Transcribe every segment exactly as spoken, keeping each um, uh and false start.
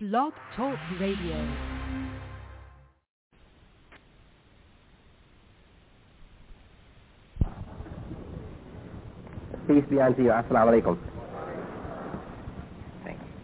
Blog Talk Radio. Peace be unto you. Assalamu alaikum. Thank you.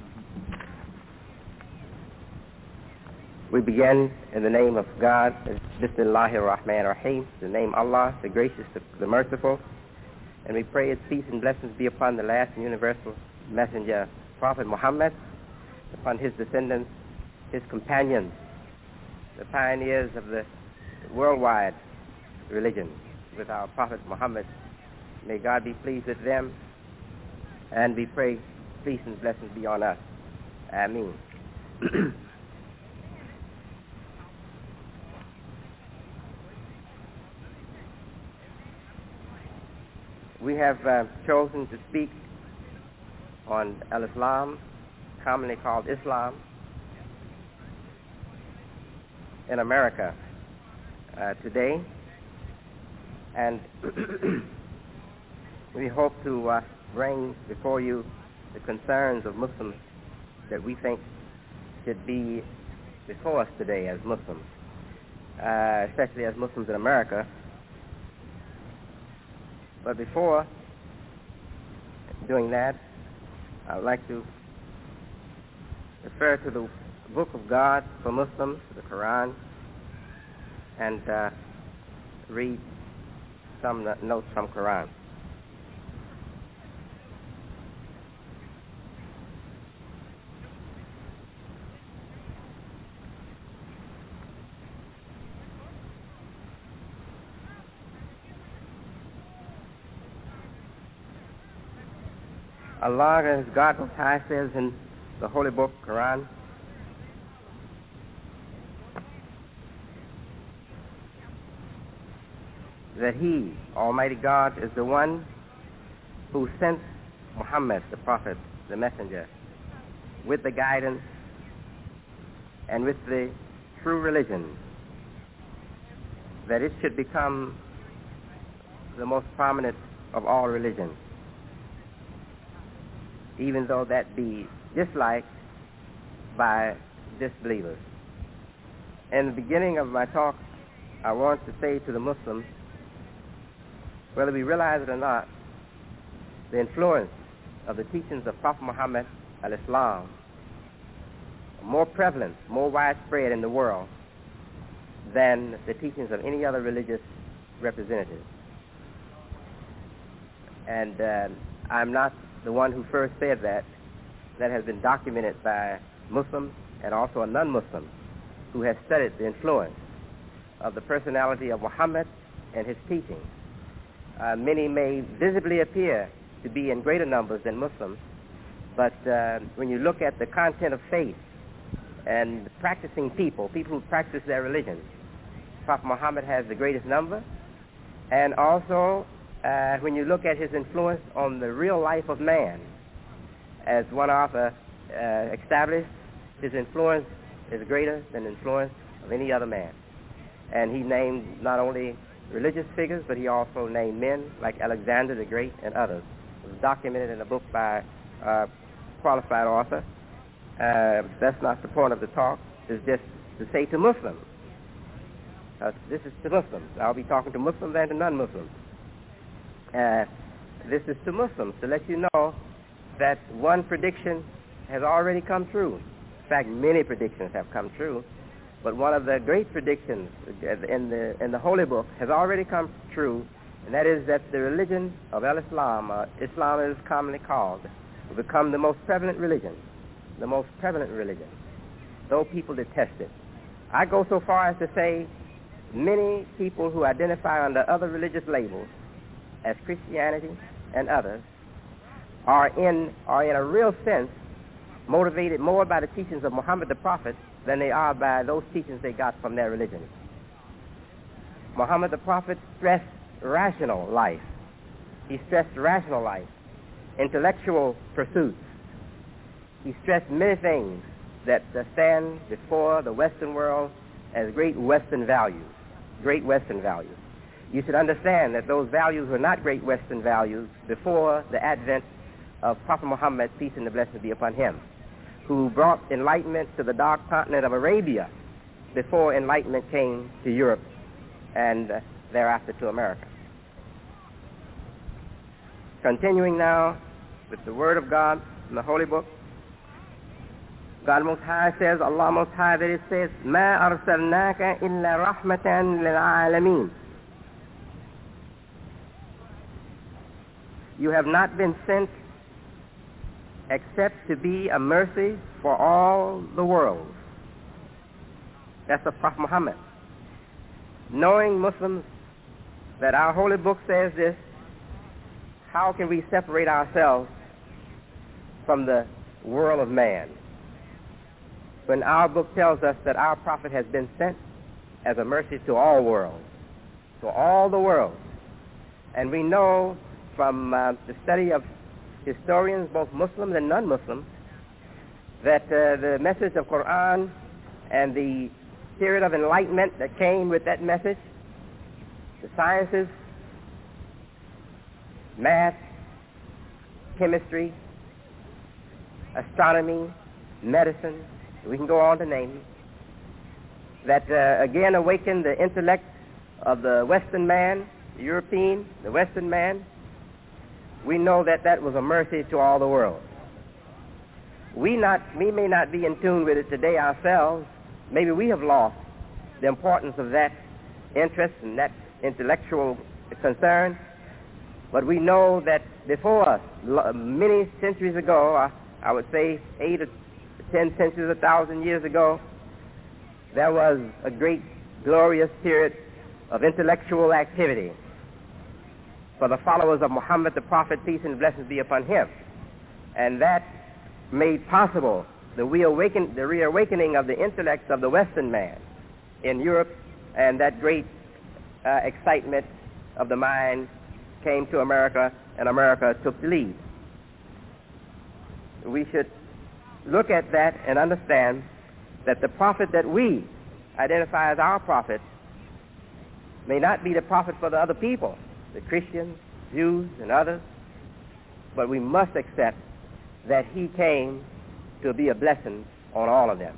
We begin in the name of God, Bismillahir Rahmanir Rahim, the name Allah, the gracious, the, the merciful. And we pray its peace and blessings be upon the last and universal messenger, Prophet Muhammad, upon his descendants, his companions, the pioneers of the worldwide religion with our Prophet Muhammad. May God be pleased with them, and we pray peace and blessings be on us. Ameen. We have uh, chosen to speak on al-Islam, commonly called Islam, in America uh, today, and we hope to uh, bring before you the concerns of Muslims that we think should be before us today as Muslims, uh, especially as Muslims in America. But before doing that, I would like to refer to the Book of God for Muslims, the Quran, and uh, read some notes from Quran. Allah, as God Most High says in the Holy Book, Quran, that He, Almighty God, is the one who sent Muhammad, the Prophet, the Messenger, with the guidance and with the true religion, that it should become the most prominent of all religions, even though that be disliked by disbelievers. In the beginning of my talk, I want to say to the Muslims, whether we realize it or not, the influence of the teachings of Prophet Muhammad al-Islam are more prevalent, more widespread in the world than the teachings of any other religious representative. And uh, I'm not the one who first said that. That has been documented by Muslims and also a non-Muslim who has studied the influence of the personality of Muhammad and his teachings. Uh, many may visibly appear to be in greater numbers than Muslims, but uh, when you look at the content of faith and practicing people, people who practice their religion, Prophet Muhammad has the greatest number. And also, uh, when you look at his influence on the real life of man, as one author uh, established, his influence is greater than the influence of any other man. And he named not only religious figures, but he also named men like Alexander the Great and others. It was documented in a book by a qualified author. Uh, that's not the point of the talk. It's just to say to Muslims. Uh, this is to Muslims. I'll be talking to Muslims and to non-Muslims. Uh, this is to Muslims to let you know that one prediction has already come true. In fact, many predictions have come true. But one of the great predictions in the in the Holy Book has already come true, and that is that the religion of al-Islam, uh, Islam is commonly called, will become the most prevalent religion, the most prevalent religion, though people detest it. I go so far as to say many people who identify under other religious labels as Christianity and others are in are in a real sense motivated more by the teachings of Muhammad the Prophet than they are by those teachings they got from their religion. Muhammad the Prophet stressed rational life. He stressed rational life, intellectual pursuits. He stressed many things that uh, stand before the Western world as great Western values, great Western values. You should understand that those values were not great Western values before the advent of Prophet Muhammad, peace and the blessings be upon him. who brought enlightenment to the dark continent of Arabia before enlightenment came to Europe and uh, thereafter to America. Continuing now with the Word of God in the Holy Book, God Most High says, Allah Most High, that it says, مَا أَرْسَلْنَاكَ إِلَّا رَحْمَةً لِلْعَالَمِينَ. You have not been sent except to be a mercy for all the world. That's the Prophet Muhammad. Knowing, Muslims, that our holy book says this, how can we separate ourselves from the world of man when our book tells us that our prophet has been sent as a mercy to all worlds, to all the world? And we know from uh, the study of historians, both Muslims and non-Muslims, that uh, the message of Quran and the period of enlightenment that came with that message, the sciences, math, chemistry, astronomy, medicine, we can go on to name, that uh, again awakened the intellect of the Western man, the European, the Western man. We know that that was a mercy to all the world. We not, we may not be in tune with it today ourselves. Maybe we have lost the importance of that interest and that intellectual concern. But we know that before us, many centuries ago, I, I would say eight or ten centuries, a thousand years ago, there was a great, glorious period of intellectual activity for the followers of Muhammad, the Prophet, peace and blessings be upon him. And that made possible the reawaken, the reawakening of the intellects of the Western man in Europe, and that great uh, excitement of the mind came to America, and America took the lead. We should look at that and understand that the prophet that we identify as our prophet may not be the prophet for the other people, the Christians, Jews, and others, but we must accept that he came to be a blessing on all of them.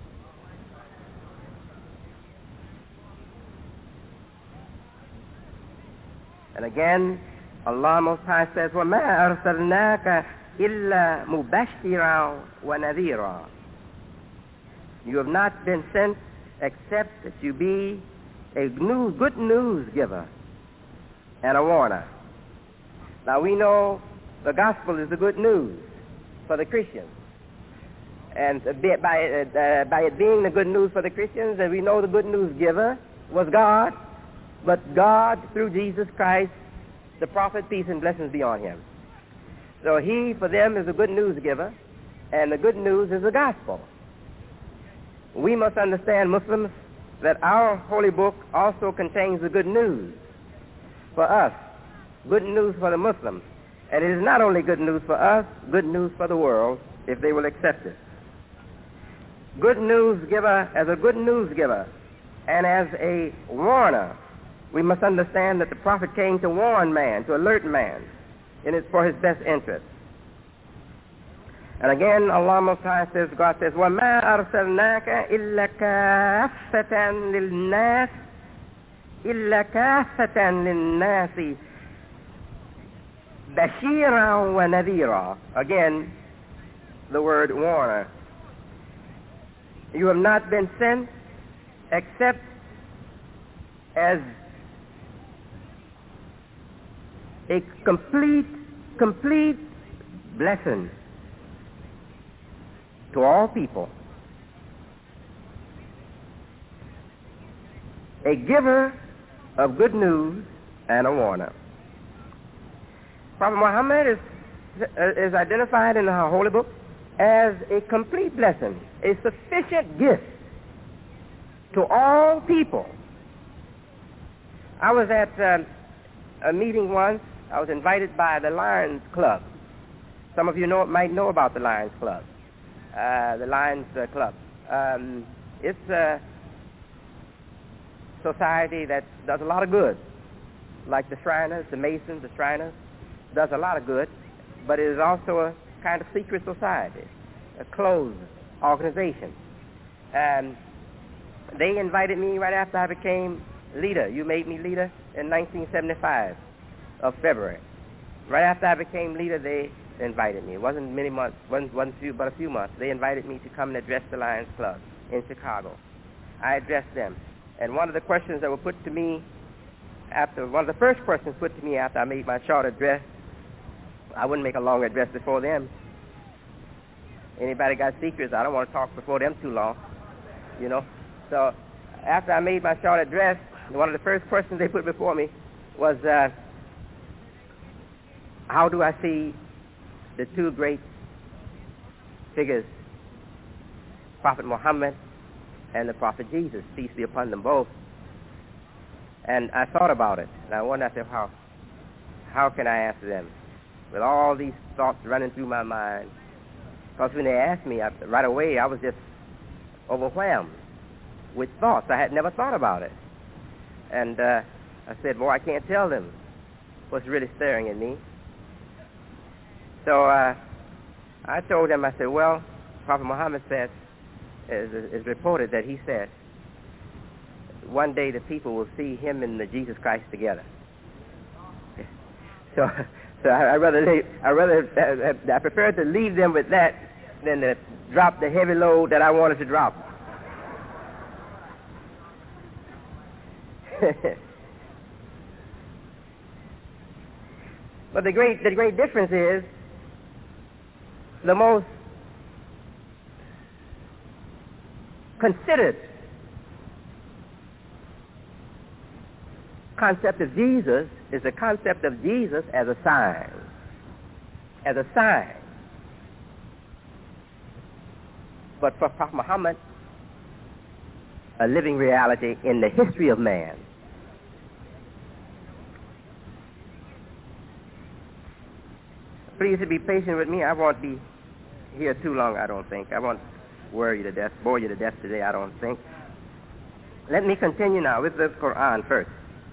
And again, Allah Most High says, وَمَا أَرْسَلْنَاكَ إِلَّا مُبَشِّرًا وَنَذِيرًا. You have not been sent except that you be a new, good news giver and a warner. Now we know the gospel is the good news for the Christians. And by, uh, by it being the good news for the Christians, and we know the good news giver was God, but God, through Jesus Christ, the prophet, peace and blessings be on him. So he, for them, is the good news giver, and the good news is the gospel. We must understand, Muslims, that our holy book also contains the good news for us, good news for the Muslims. And it is not only good news for us, good news for the world, if they will accept it. Good news giver, as a good news giver, and as a warner, we must understand that the prophet came to warn man, to alert man, and it's for his best interest. And again, Allah Most High says, God says, وَمَا أَرْسَلْنَاكَ إِلَّا كَافَّةً لِلنَّاسِ إِلَّا كَافَّةً لِلنَّاسِ بَشِيرًا وَنَذِيرًا. Again, the word warner. You have not been sent except as a complete, complete blessing to all people. A giver of good news and a warner. Prophet Muhammad is, is identified in the Holy Book as a complete blessing, a sufficient gift to all people. I was at uh, a meeting once. I was invited by the Lions Club. Some of you know might know about the Lions Club. Uh, the Lions uh, Club. Um, it's a society that does a lot of good, like the Shriners, the Masons, the Shriners, does a lot of good, but it is also a kind of secret society. a closed organization. And they invited me right after I became leader. You made me leader in nineteen seventy-five of February. Right after I became leader, they invited me. It wasn't many months, wasn't, wasn't few, but a few months. They invited me to come and address the Lions Club in Chicago. I addressed them. And one of the questions that were put to me after, one of the first questions put to me after I made my short address, I wouldn't make a long address before them. Anybody got secrets? I don't want to talk before them too long, you know. So after I made my short address, one of the first questions they put before me was, uh, how do I see the two great figures, Prophet Muhammad and the Prophet Jesus, peace be upon them both? And I thought about it, and I wondered, I said, how, how can I answer them with all these thoughts running through my mind? Because when they asked me, I, right away, I was just overwhelmed with thoughts. I had never thought about it. And uh, I said, boy, I can't tell them what's really staring at me. So uh, I told them, I said, well, Prophet Muhammad said, is reported that he said, one day the people will see him and the Jesus Christ together. So, so I, I rather, leave, I rather, uh, I prefer to leave them with that than to drop the heavy load that I wanted to drop. But the great, the great difference is the most considered concept of Jesus is the concept of Jesus as a sign, as a sign. But for Prophet Muhammad, a living reality in the history of man. Please be patient with me. I won't be here too long, I don't think. I won't worry you to death, bore you to death today, I don't think. Let me continue now with the Quran first.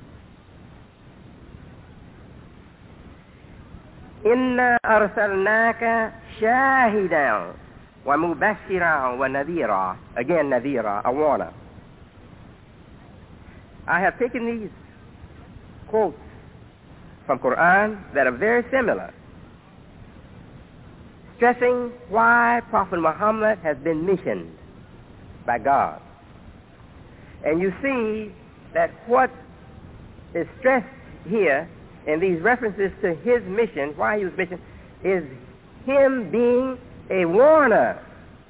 Inna arsalnaka shahidan wa mubashiran wa nadhira. Again, nadhira, a warner. I have taken these quotes from Quran that are very similar, stressing why Prophet Muhammad has been missioned by God. And you see that what is stressed here in these references to his mission, why he was missioned, is him being a warner.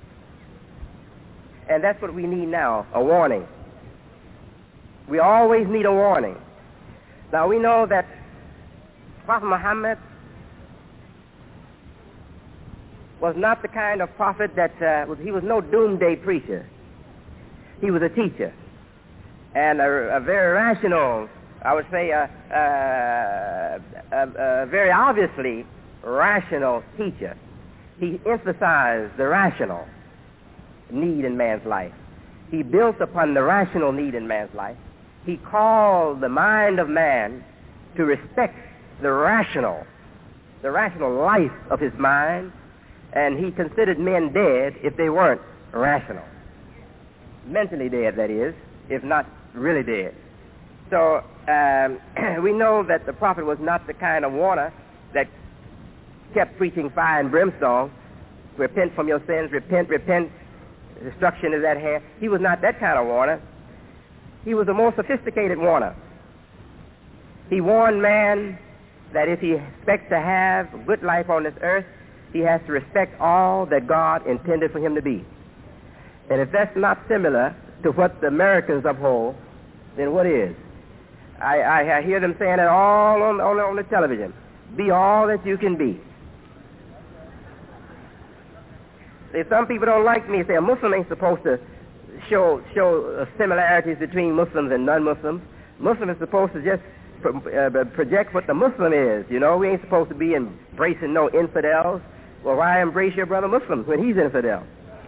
And that's what we need now, a warning. We always need a warning. Now we know that Prophet Muhammad was not the kind of prophet that, uh, was, he was no doomsday preacher. He was a teacher, and a, a very rational, I would say a, a, a, a very obviously rational teacher. He emphasized the rational need in man's life. He built upon the rational need in man's life. He called the mind of man to respect the rational, the rational life of his mind, and he considered men dead if they weren't rational. Mentally dead, that is, if not really dead. So um, we know that the prophet was not the kind of warner that kept preaching fire and brimstone. Repent from your sins, repent, repent, destruction is at hand. He was not that kind of warner. He was a more sophisticated warner. He warned man that if he expects to have a good life on this earth, he has to respect all that God intended for him to be. And if that's not similar to what the Americans uphold, then what is? I, I, I hear them saying it all on, on, on the television. Be all that you can be. See, some people don't like me. Say a Muslim ain't supposed to show show similarities between Muslims and non-Muslims. Muslim is supposed to just pro, uh, project what the Muslim is. You know, we ain't supposed to be embracing no infidels. Well, why embrace your brother Muslim when he's infidel?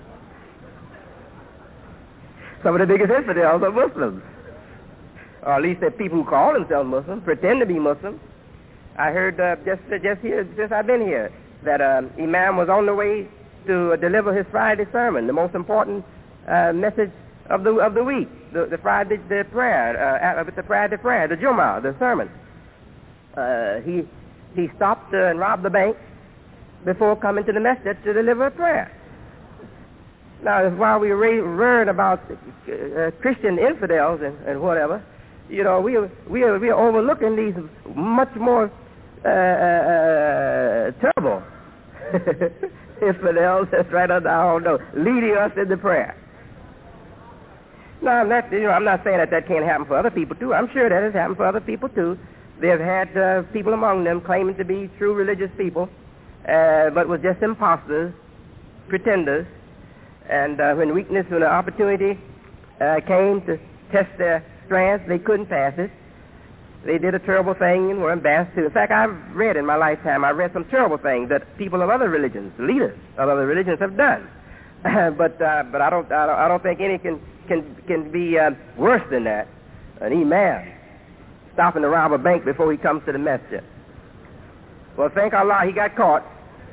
Some of the biggest infidels are Muslims. Or at least they're people who call themselves Muslims, pretend to be Muslims. I heard uh, just uh, just here, since I've been here, that uh, Imam was on the way to deliver his Friday sermon, the most important uh, message of the of the week, the, the Friday the prayer, uh, the Friday prayer, the Jummah, the sermon. Uh, he he stopped uh, and robbed the bank before coming to the masjid to deliver a prayer. Now, while we learn about uh, Christian infidels and, and whatever, you know, we we are we are overlooking these much more uh, uh, terrible infidels that's right under our nose, leading us in the prayer. Now, I'm not, you know, I'm not saying that that can't happen for other people too. I'm sure that has happened for other people too. They've had uh, people among them claiming to be true religious people, uh, but was just imposters, pretenders, and uh, when weakness, when the opportunity uh, came to test their strength, they couldn't pass it. They did a terrible thing and were embarrassed to. In fact, I've read in my lifetime, I've read some terrible things that people of other religions, leaders of other religions, have done. but uh, but I don't, I don't I don't think any can can can be uh, worse than that. An imam stopping to rob a bank before he comes to the masjid. Well, thank Allah, he got caught.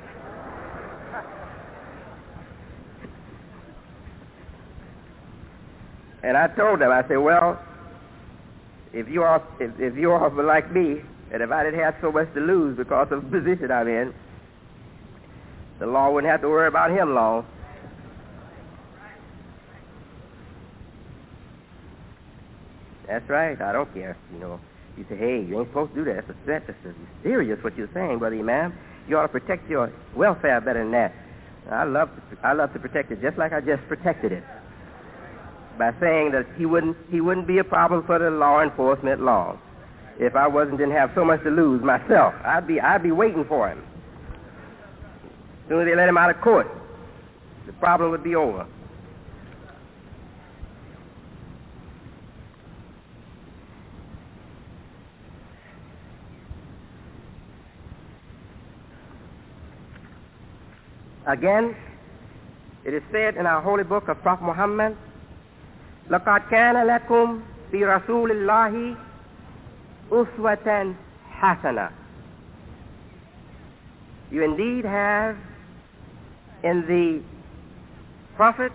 And I told them, I said, well, if you all if, if you all were like me, and if I didn't have so much to lose because of the position I'm in, the law wouldn't have to worry about him long. That's right. I don't care. You know, you say, hey, you ain't supposed to do that. That's a threat. That's serious what you're saying, Brother Imam. You ought to protect your welfare better than that. I love to, I love to protect it just like I just protected it by saying that he wouldn't he wouldn't be a problem for the law enforcement long if I wasn't didn't have so much to lose myself. I'd be I'd be waiting for him. As soon as they let him out of court, the problem would be over. Again, it is said in our holy book of Prophet Muhammad, لَقَدْ كَانَ لَكُمْ فِي رَسُولِ اللَّهِ أُسْوَةً حَسَنَةً. You indeed have in the Prophet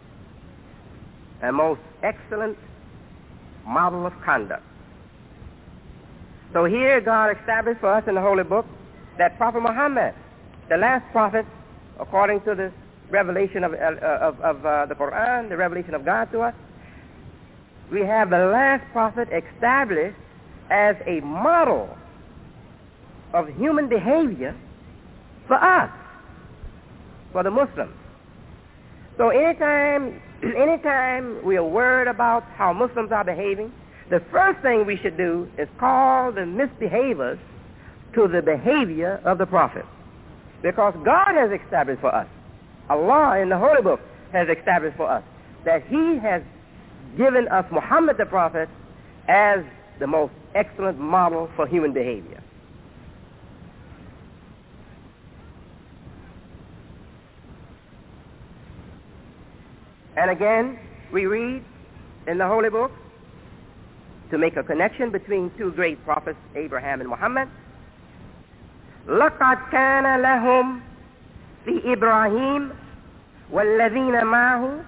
a most excellent model of conduct. So here God established for us in the holy book that Prophet Muhammad, the last prophet, according to the revelation of, uh, of, of uh, the Quran, the revelation of God to us, we have the last prophet established as a model of human behavior for us, for the Muslims. So anytime, anytime we are worried about how Muslims are behaving, the first thing we should do is call the misbehaviors to the behavior of the prophet. Because God has established for us, Allah in the Holy Book has established for us, that He has given us Muhammad the Prophet as the most excellent model for human behavior. And again, we read in the Holy Book, to make a connection between two great prophets, Abraham and Muhammad, لَقَدْ كَانَ لَهُمْ فِي إِبْرَاهِيمَ وَالَّذِينَ مَعَهُ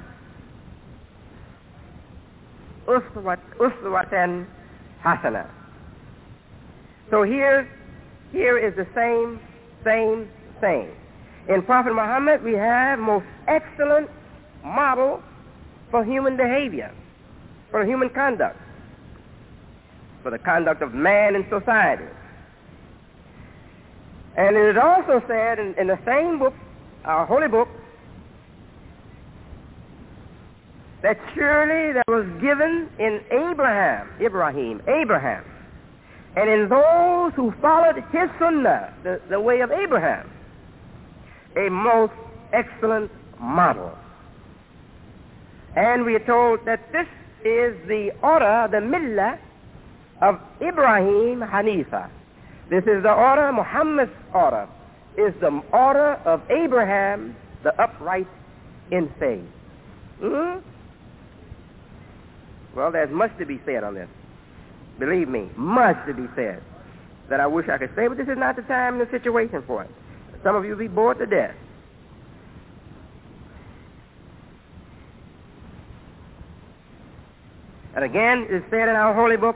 أُسْوَةً حَسَنَةً. So here, here is the same, same thing. In Prophet Muhammad, we have most excellent model for human behavior, for human conduct, for the conduct of man in society. And it is also said in, in the same book, our holy book, that surely there was given in Abraham, Ibrahim, Abraham, and in those who followed his sunnah, the, the way of Abraham, a most excellent model. And we are told that this is the order, the millah of Ibrahim Hanifa. This is the order, Muhammad's order, is the order of Abraham, the upright in faith. Mm-hmm. Well, there's much to be said on this. Believe me, much to be said that I wish I could say, but this is not the time and the situation for it. Some of you will be bored to death. And again, it is said in our holy book,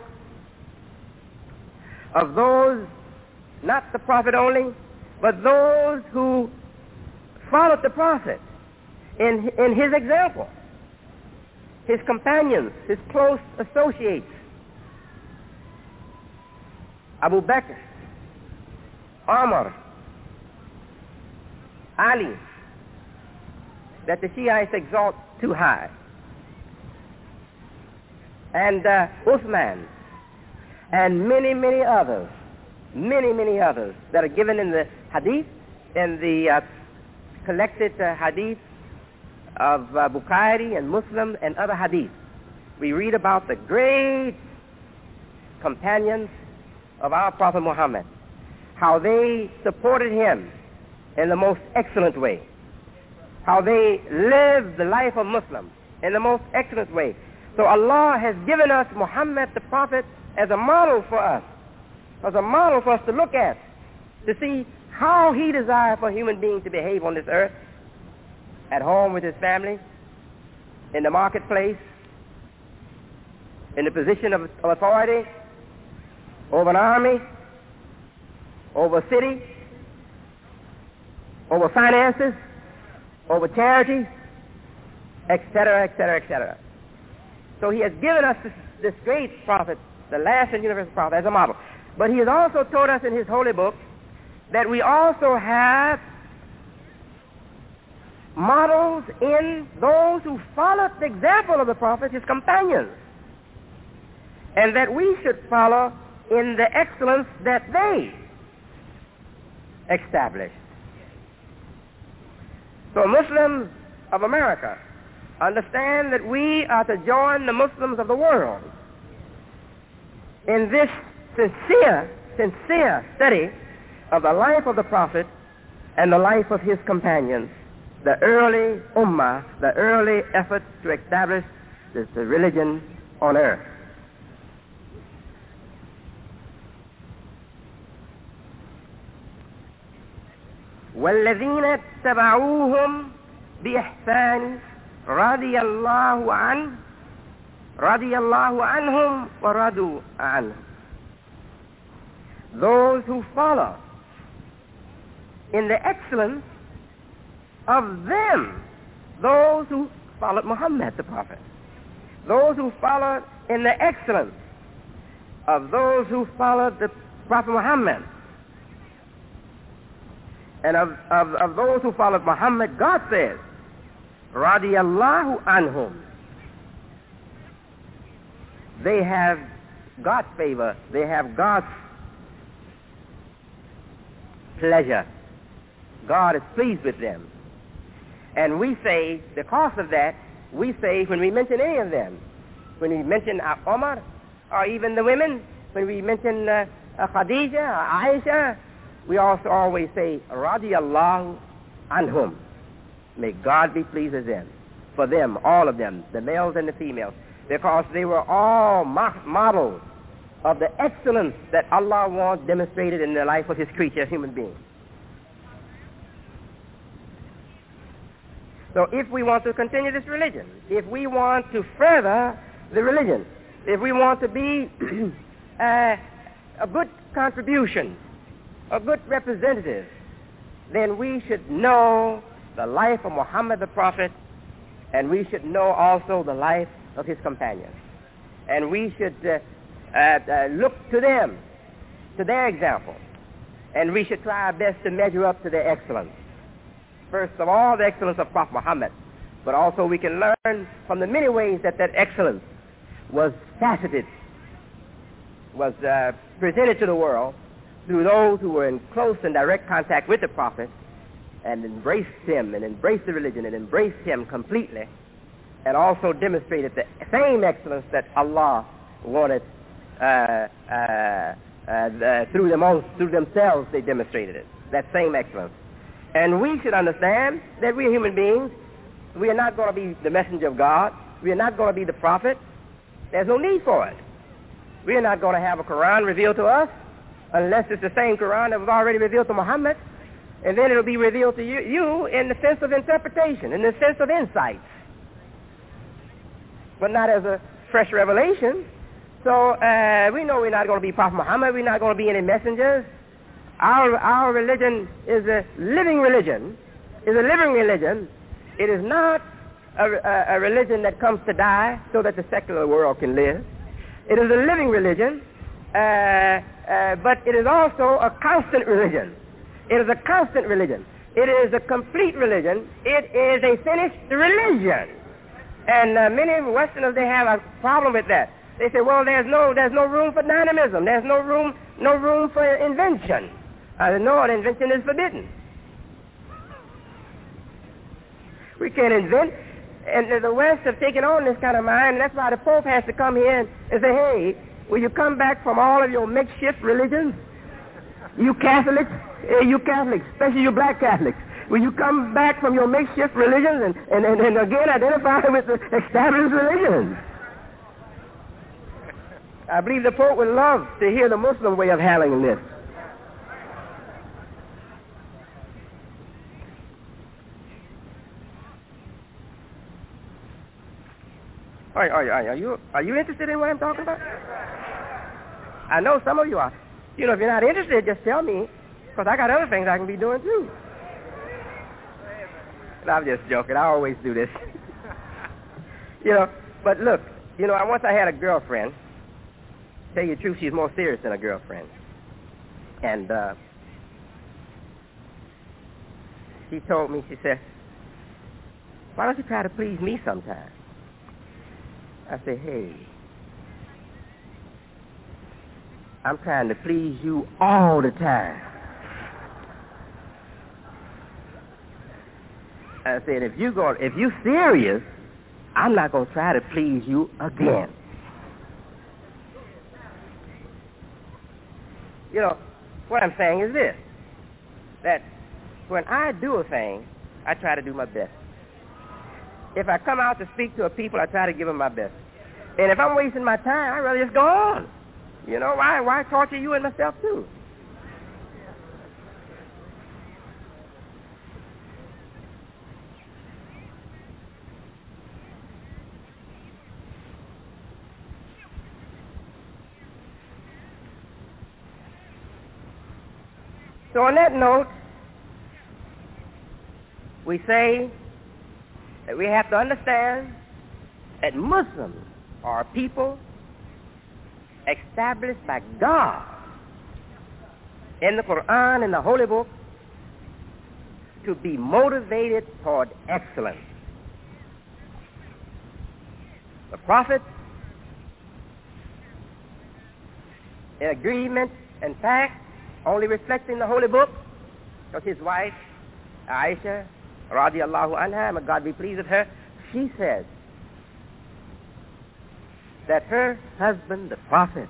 of those, not the prophet only, but those who followed the prophet in, in his example, his companions, his close associates, Abu Bakr, Umar, Ali, that the Shiites exalt too high, and uh, Uthman, and many, many others, many, many others that are given in the hadith, in the uh, collected uh, hadith of uh, Bukhari and Muslim and other hadith. We read about the great companions of our Prophet Muhammad, how they supported him in the most excellent way, how they lived the life of Muslims in the most excellent way. So Allah has given us Muhammad the Prophet as a model for us, as a model for us to look at, to see how he desired for human beings to behave on this earth, at home with his family, in the marketplace, in the position of, of authority, over an army, over a city, over finances, over charity, et cetera, et cetera, et cetera. So he has given us this, this great prophet, the last and universal prophet, as a model. But he has also told us in his holy book that we also have models in those who followed the example of the prophet, his companions, and that we should follow in the excellence that they established. So Muslims of America understand that we are to join the Muslims of the world in this sincere, sincere study of the life of the Prophet and the life of his companions, the early ummah, the early effort to establish this, the religion on earth. والذين اتبعوهم بإحسان رضي الله عنه رضي الله عنهم ورضوا عنه. Those who follow in the excellence of them, those who followed Muhammad the Prophet, those who followed in the excellence of those who followed the Prophet Muhammad, and of, of, of those who followed Muhammad, God says, radiyallahu anhum. They have God's favor. They have God's pleasure. God is pleased with them. And we say, because of that, we say, when we mention any of them, when we mention Omar, or even the women, when we mention uh, uh, Khadija, or Aisha, we also always say, radiyallahu anhum. May God be pleased with them. For them, all of them, the males and the females, because they were all mo- models of the excellence that Allah wants demonstrated in the life of his creature, human beings. So if we want to continue this religion, if we want to further the religion, if we want to be uh, a good contribution, a good representative, then we should know the life of Muhammad the Prophet, and we should know also the life of his companions. And we should uh, uh, uh, look to them, to their example, and we should try our best to measure up to their excellence. First of all, the excellence of Prophet Muhammad, but also we can learn from the many ways that that excellence was faceted, was uh, presented to the world through those who were in close and direct contact with the Prophet and embraced him and embraced the religion and embraced him completely, and also demonstrated the same excellence that Allah wanted uh, uh, uh, the, through, them all, through themselves. They demonstrated it, that same excellence. And we should understand that we are human beings. We are not going to be the messenger of God. We are not going to be the prophet. There's no need for it. We are not going to have a Quran revealed to us unless it's the same Quran that was already revealed to Muhammad. And then it'll be revealed to you, you in the sense of interpretation, in the sense of insight, but not as a fresh revelation. So uh, we know we're not going to be Prophet Muhammad. We're not going to be any messengers. Our our religion is a living religion. Is a living religion. It is not a, a, a religion that comes to die so that the secular world can live. It is a living religion, uh, uh, but it is also a constant religion. It is a constant religion. It is a complete religion. It is a finished religion. And uh, many Westerners, they have a problem with that. They say, well, there's no there's no room for dynamism. There's no room no room for invention. Uh, no, invention is forbidden. We can't invent. And the West have taken on this kind of mind, and that's why the Pope has to come here and, and say, hey, will you come back from all of your makeshift religions? You Catholics, eh, you Catholics, especially you black Catholics, will you come back from your makeshift religions and, and, and, and again identify with the established religions? I believe the Pope would love to hear the Muslim way of handling this. Are, are, are, are you are you interested in what I'm talking about? I know some of you are. You know, if you're not interested, just tell me, because I got other things I can be doing too. And I'm just joking. I always do this. You know, but look, you know, once I had a girlfriend. Tell you the truth, she's more serious than a girlfriend. And uh, she told me, she said, why don't you try to please me sometime? I said, hey, I'm trying to please you all the time. I said, if you go, if you serious, I'm not going to try to please you again. You know, what I'm saying is this, that when I do a thing, I try to do my best. If I come out to speak to a people, I try to give them my best. And if I'm wasting my time, I'd rather just go on. You know, why why torture you and myself too? So on that note, we say that we have to understand that Muslims are people established by God in the Quran and the Holy Book to be motivated toward excellence. The Prophet, in agreement and fact, only reflecting the Holy Book, because his wife, Aisha, radiallahu anha, may God be pleased with her, she says that her husband, the Prophet,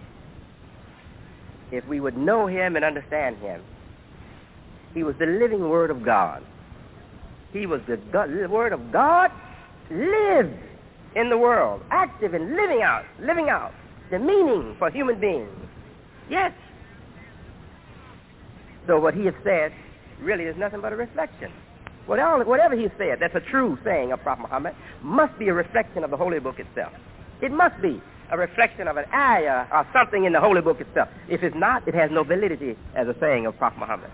if we would know him and understand him, he was the living Word of God. He was the, God, the Word of God lived in the world, active and living out, living out the meaning for human beings. Yes. So what he has said really is nothing but a reflection. Whatever he said, that's a true saying of Prophet Muhammad, must be a reflection of the Holy Book itself. It must be a reflection of an ayah or something in the Holy Book itself. If it's not, it has no validity as a saying of Prophet Muhammad.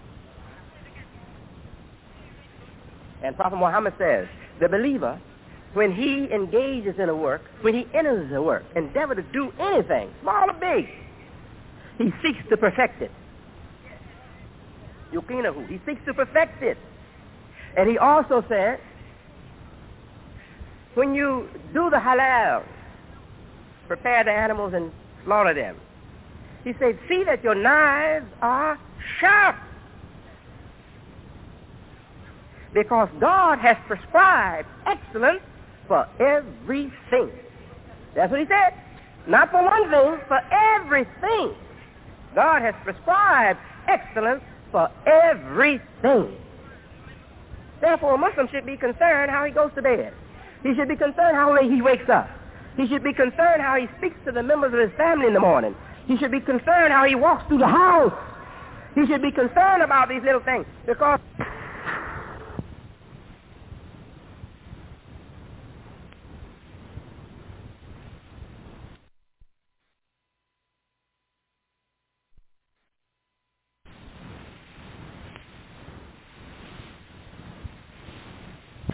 And Prophet Muhammad says, the believer, when he engages in a work, when he enters a work, endeavor to do anything, small or big, he seeks to perfect it. Yuqinahu. He seeks to perfect it. And he also said, when you do the halal, prepare the animals and slaughter them, he said, see that your knives are sharp. Because God has prescribed excellence for everything. That's what he said. Not for one thing, for everything. God has prescribed excellence for everything. Therefore, a Muslim should be concerned how he goes to bed. He should be concerned how late he wakes up. He should be concerned how he speaks to the members of his family in the morning. He should be concerned how he walks through the house. He should be concerned about these little things, because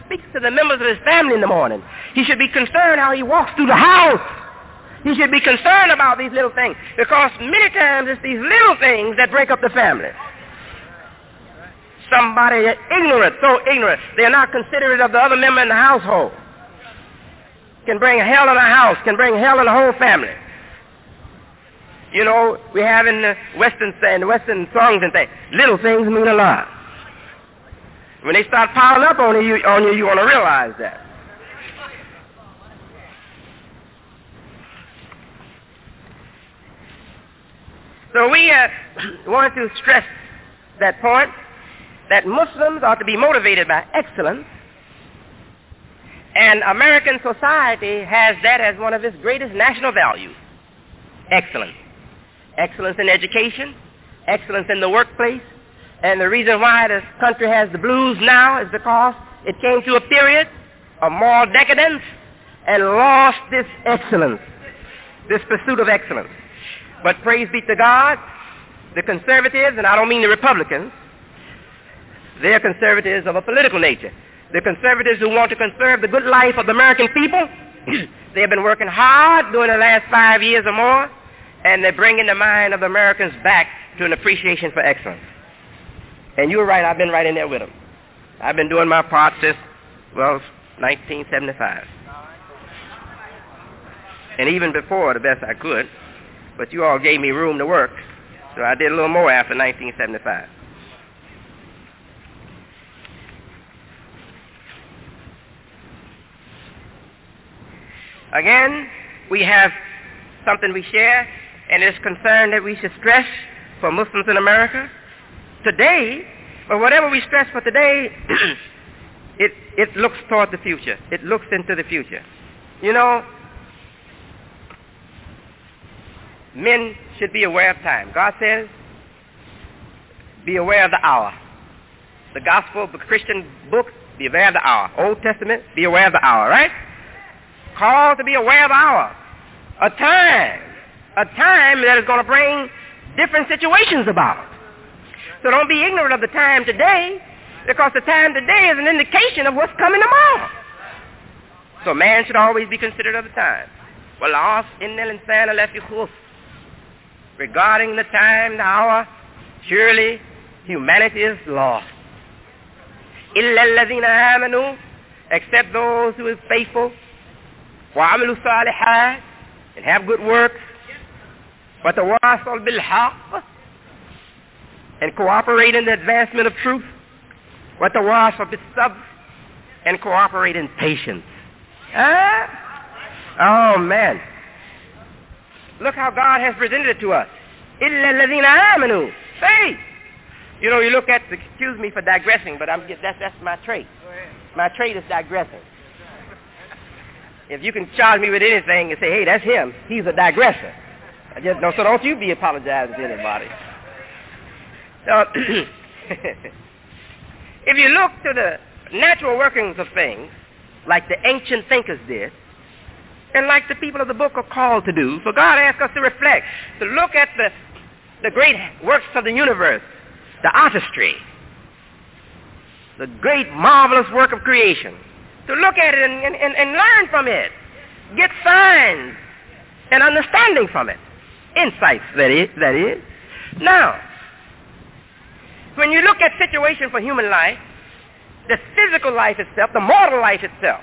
speaks to the members of his family in the morning. He should be concerned how he walks through the house. He should be concerned about these little things, because many times it's these little things that break up the family. Somebody ignorant, so ignorant, they're not considerate of the other member in the household. Can bring hell in the house, can bring hell in the whole family. You know, we have in the Western, in the Western songs and things, little things mean a lot. When they start piling up on you, on you, you want to realize that. So we uh, want to stress that point, that Muslims are to be motivated by excellence, and American society has that as one of its greatest national values, excellence. Excellence in education, excellence in the workplace, and the reason why the country has the blues now is because it came to a period of moral decadence and lost this excellence, this pursuit of excellence. But praise be to God, the conservatives, and I don't mean the Republicans, they're conservatives of a political nature. The conservatives who want to conserve the good life of the American people, they have been working hard during the last five years or more, and they're bringing the mind of the Americans back to an appreciation for excellence. And you're right, I've been right in there with them. I've been doing my part since, well, nineteen seventy-five. And even before, the best I could. But you all gave me room to work, so I did a little more after nineteen seventy-five. Again, we have something we share, and it's concern that we should stress for Muslims in America today. But whatever we stress for today, it, it looks toward the future. It looks into the future. You know, men should be aware of time. God says, be aware of the hour. The gospel, the Christian book, be aware of the hour. Old Testament, be aware of the hour, right? Called to be aware of the hour. A time. A time that is going to bring different situations about. So don't be ignorant of the time today, because the time today is an indication of what's coming tomorrow. So man should always be considerate of the time. Regarding the time, the hour, surely humanity is lost. إِلَّا الَّذِينَ آمَنُوا, except those who are faithful, وَعَمِلُوا الصَّالِحَاتِ, and have good works, وَتَوَاصَوْا بِالْحَقِّ, and cooperate in the advancement of truth, وَتَوَاصَوْا بِالصَّبْرِ, and cooperate in patience. Huh? Oh, man. Look how God has presented it to us. إِلَّا الَّذِينَ آمَنُوا, faith. You know, you look at, excuse me for digressing, but I'm that's, that's my trait. My trait is digressing. If you can charge me with anything and say, hey, that's him, he's a digressor. I just, no, so don't you be apologizing to anybody. So, if you look to the natural workings of things, like the ancient thinkers did, and like the people of the book are called to do, so God asks us to reflect, to look at the, the great works of the universe, the artistry, the great marvelous work of creation, to look at it and, and, and learn from it, get signs and understanding from it, insights that is, that is. Now, when you look at situation for human life, the physical life itself, the mortal life itself,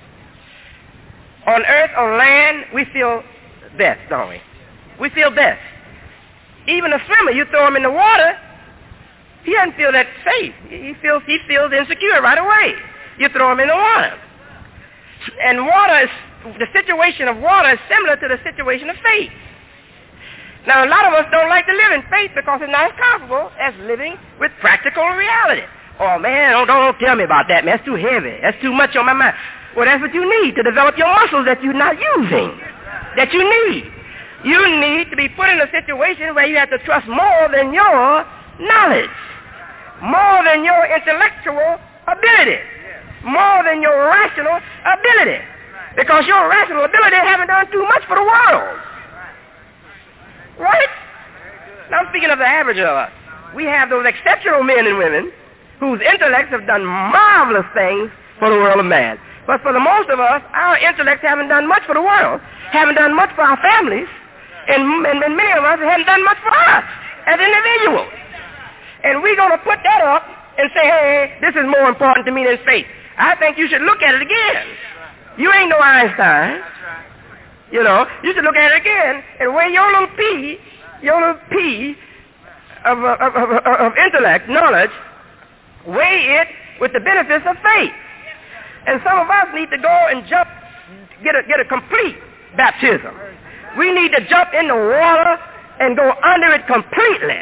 on earth, on land, we feel best, don't we? We feel best. Even a swimmer, you throw him in the water, he doesn't feel that safe. He feels, he feels insecure right away. You throw him in the water. And water is, the situation of water is similar to the situation of faith. Now, a lot of us don't like to live in faith because it's not as comfortable as living with practical reality. Oh, man, don't, don't tell me about that, man. That's too heavy. That's too much on my mind. Well, that's what you need to develop your muscles that you're not using, that you need. You need to be put in a situation where you have to trust more than your knowledge, more than your intellectual ability, more than your rational ability, because your rational ability haven't done too much for the world. Right? Now, I'm speaking of the average of us. We have those exceptional men and women whose intellects have done marvelous things for the world of man. But for the most of us, our intellects haven't done much for the world, haven't done much for our families, and, and, and many of us haven't done much for us as individuals. And we're going to put that up and say, hey, this is more important to me than faith. I think you should look at it again. You ain't no Einstein. You know, you should look at it again and weigh your little P, your little P of, of, of, of intellect, knowledge, weigh it with the benefits of faith. And some of us need to go and jump, get a, get a complete baptism. We need to jump in the water and go under it completely.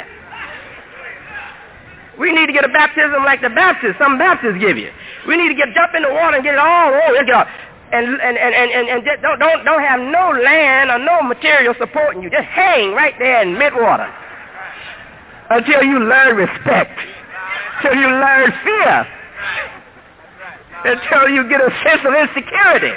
We need to get a baptism like the Baptists, some Baptists give you. We need to get jump in the water and get it all over. Get all, and and and and, and, and just don't don't don't have no land or no material supporting you. Just hang right there in mid-water until you learn respect, until you learn fear, until you get a sense of insecurity.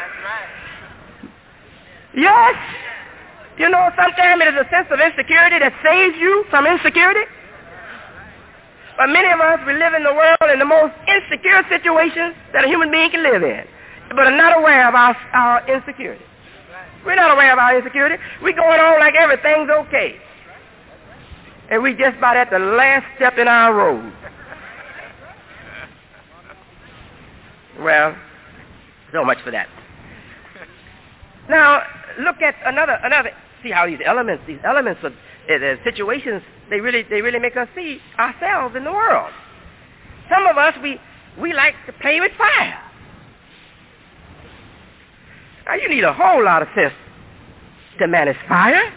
Yes. You know, sometimes it is a sense of insecurity that saves you from insecurity. But many of us, we live in the world in the most insecure situations that a human being can live in, but are not aware of our, our insecurity. We're not aware of our insecurity. We're going on like everything's okay. And we just about at the last step in our road. Well, so much for that. Now, look at another, another, see how these elements, these elements of uh, the situations, they really, they really make us see ourselves in the world. Some of us, we, we like to play with fire. Now, you need a whole lot of sense to manage fire.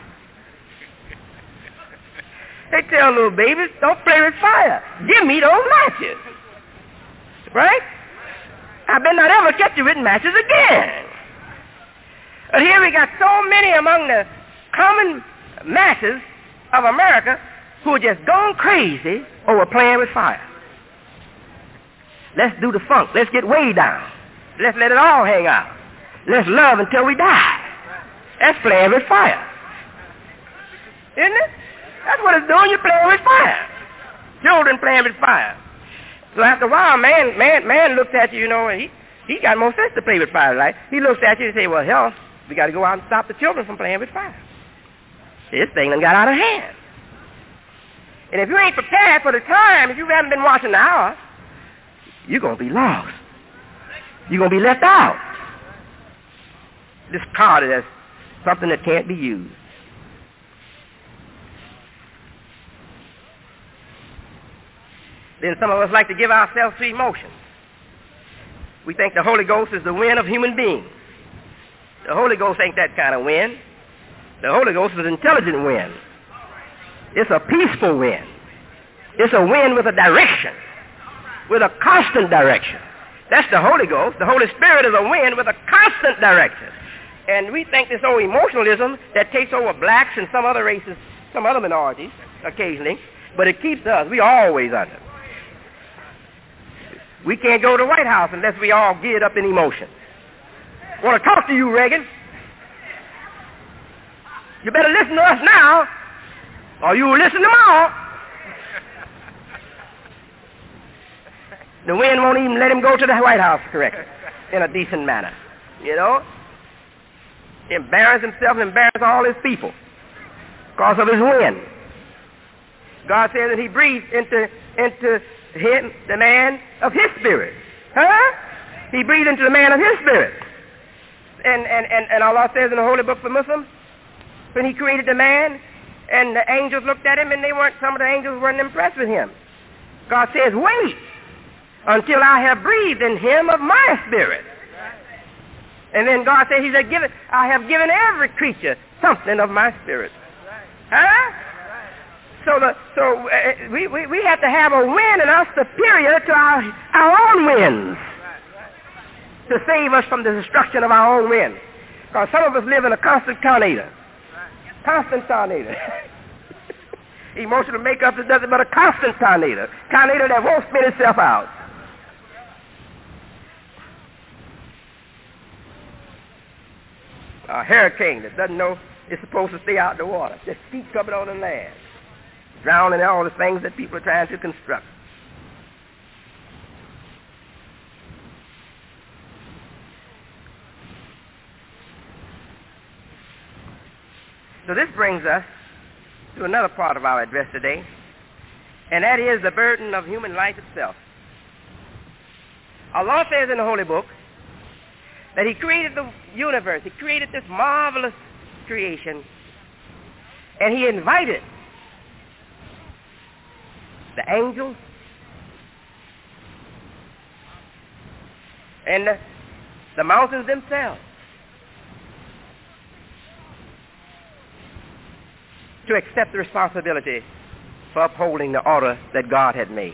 They tell little babies, don't play with fire. Give me those matches. Right? I better not ever catch you with matches again. But here we got so many among the common masses of America who are just gone crazy over playing with fire. Let's do the funk. Let's get way down. Let's let it all hang out. Let's love until we die. That's playing with fire. Isn't it? That's what it's doing. You're playing with fire. Children playing with fire. So after a while, man, man, man looks at you, you know, and he, he got more sense to play with fire, right? He looks at you and say, well, hell, we got to go out and stop the children from playing with fire. This thing done got out of hand. And if you ain't prepared for the time, if you haven't been watching the hour, you're going to be lost. You're going to be left out. Discarded as something that can't be used. Then some of us like to give ourselves to emotions. We think the Holy Ghost is the wind of human beings. The Holy Ghost ain't that kind of wind. The Holy Ghost is an intelligent wind. It's a peaceful wind. It's a wind with a direction, with a constant direction. That's the Holy Ghost. The Holy Spirit is a wind with a constant direction. And we think this old emotionalism that takes over blacks and some other races, some other minorities occasionally, but it keeps us. We are always under. We can't go to the White House unless we all geared up in emotion. I want to talk to you, Reagan. You better listen to us now, or you will listen tomorrow. The wind won't even let him go to the White House correctly in a decent manner. You know? Embarrass himself and embarrass all his people because of his wind. God says that he breathed into, into him, the man of his spirit. Huh? He breathed into the man of his spirit. And, and, and, and Allah says in the Holy Book for Muslims, when he created the man, and the angels looked at him, and they weren't, some of the angels weren't impressed with him. God says, wait until I have breathed in him of my spirit. And then God said, he said, give it, I have given every creature something of my spirit. Huh? So the, so uh, we, we, we have to have a wind in us superior to our, our own winds to save us from the destruction of our own wind. Because some of us live in a constant tornado. Constant tornado. Emotional makeup is nothing but a constant tornado. Tornado that won't spin itself out. A hurricane that doesn't know it's supposed to stay out in the water. Just keep coming on the land. Drowning all the things that people are trying to construct. So this brings us to another part of our address today, and that is the burden of human life itself. Our Lord says in the Holy Book that he created the universe. He created this marvelous creation, and he invited the angels and the, the mountains themselves to accept the responsibility for upholding the order that God had made.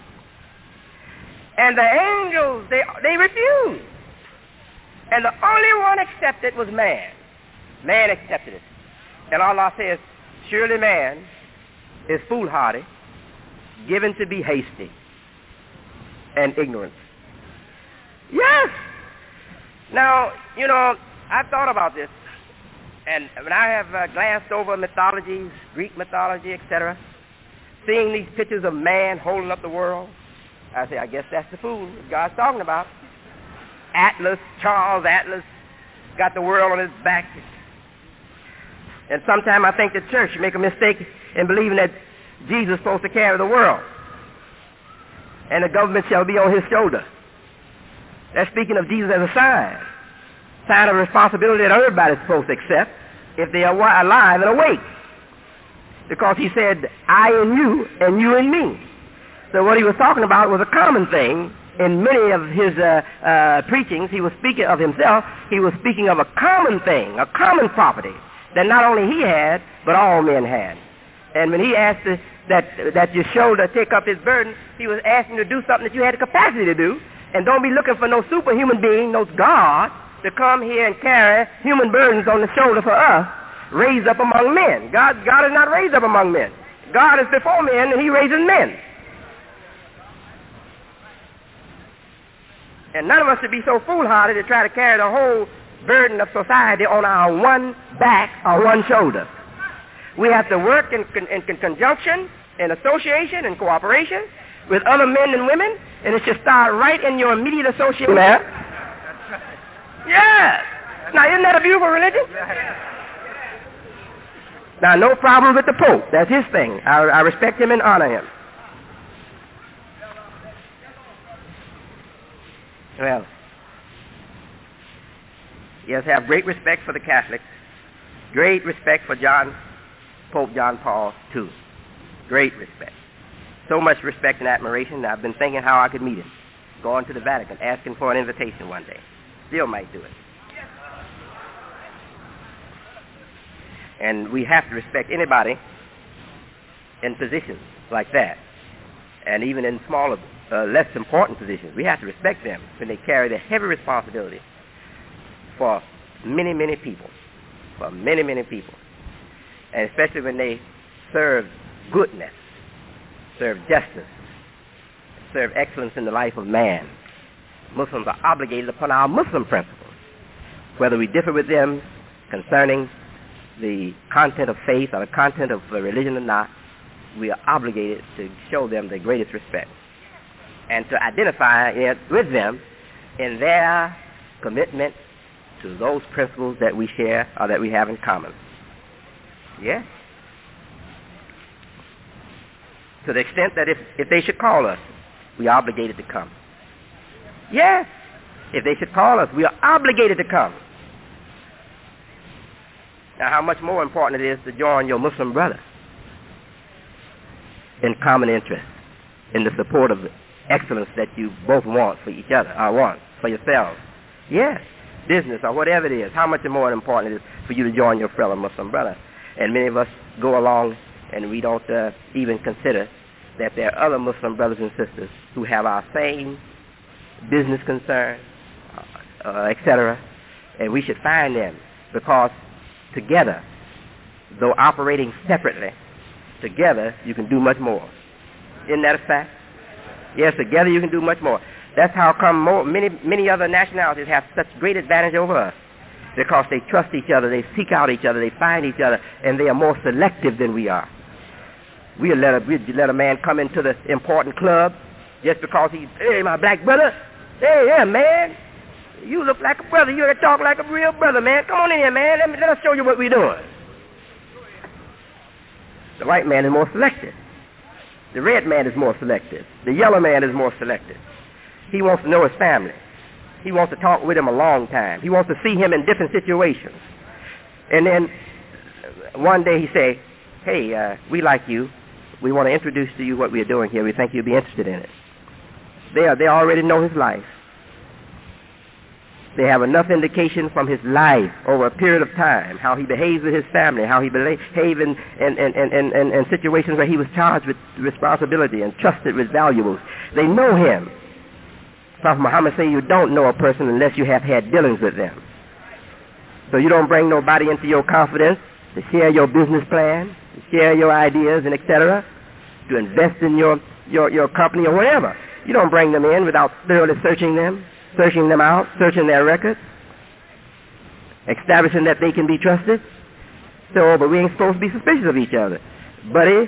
And the angels, they, they refused. And the only one accepted was man. Man accepted it. And Allah says, surely man is foolhardy, given to be hasty and ignorant. Yes. Now, you know, I've thought about this. And when I have uh, glanced over mythologies, Greek mythology, et cetera, seeing these pictures of man holding up the world, I say, I guess that's the fool God's talking about. Atlas, Charles Atlas, got the world on his back. And sometimes I think the church make a mistake in believing that Jesus is supposed to carry the world, and the government shall be on his shoulder. That's speaking of Jesus as a sign, sign of responsibility that everybody's supposed to accept if they are alive and awake. Because he said, I and you, and you and me. So what he was talking about was a common thing. In many of his uh, uh, preachings, he was speaking of himself. He was speaking of a common thing, a common property that not only he had, but all men had. And when he asked us that, that your shoulder take up his burden, he was asking you to do something that you had the capacity to do. And don't be looking for no superhuman being, no God, to come here and carry human burdens on the shoulder for us, raised up among men. God, God is not raised up among men. God is before men, and he raises men. And none of us should be so foolhardy to try to carry the whole burden of society on our one back or one shoulder. We have to work in, in, in conjunction, in association, in cooperation with other men and women, and it should start right in your immediate association. Yes. Now, isn't that a beautiful religion? Now, no problem with the Pope. That's his thing. I, I respect him and honor him. Well, yes, have great respect for the Catholics, great respect for John, Pope John Paul the Second. Great respect. So much respect and admiration, I've been thinking how I could meet him. Going to the Vatican, asking for an invitation one day. Still might do it. And we have to respect anybody in positions like that, and even in smaller, uh, less important positions. We have to respect them when they carry the heavy responsibility for many, many people, for many, many people, and especially when they serve goodness, serve justice, serve excellence in the life of man. Muslims are obligated upon our Muslim principles, whether we differ with them concerning the content of faith or the content of religion or not. We are obligated to show them the greatest respect and to identify it with them in their commitment to those principles that we share or that we have in common. Yes? To the extent that if, if they should call us, we are obligated to come. Yes. If they should call us, we are obligated to come. Now, how much more important it is to join your Muslim brother in common interest, in the support of the excellence that you both want for each other, or want for yourselves. Yes, business or whatever it is. How much more important it is for you to join your fellow Muslim brother. And many of us go along and we don't uh, even consider that there are other Muslim brothers and sisters who have our same business concerns, uh, uh, et cetera. And we should find them, because together, though operating separately, together you can do much more. Isn't that a fact? Yes, together you can do much more. That's how come more, many, many other nationalities have such great advantage over us, because they trust each other, they seek out each other, they find each other, and they are more selective than we are. We'll let a, we'll let a man come into the important club just because he's, hey, my black brother, hey, yeah, man, you look like a brother, you talk like a real brother, man. Come on in here, man, let, me, let us show you what we're doing. The white man is more selective. The red man is more selective. The yellow man is more selective. He wants to know his family. He wants to talk with him a long time. He wants to see him in different situations. And then one day he say, hey, uh, we like you. We want to introduce to you what we are doing here. We think you'll be interested in it. They, are, they already know his life. They have enough indication from his life over a period of time, how he behaves with his family, how he behaves in, in, in, in, in, in situations where he was charged with responsibility and trusted with valuables. They know him. Prophet Muhammad said you don't know a person unless you have had dealings with them. So you don't bring nobody into your confidence to share your business plan, to share your ideas and et cetera, to invest in your, your, your company or whatever. You don't bring them in without thoroughly searching them, searching them out, searching their records, establishing that they can be trusted. So, but we ain't supposed to be suspicious of each other. Buddy,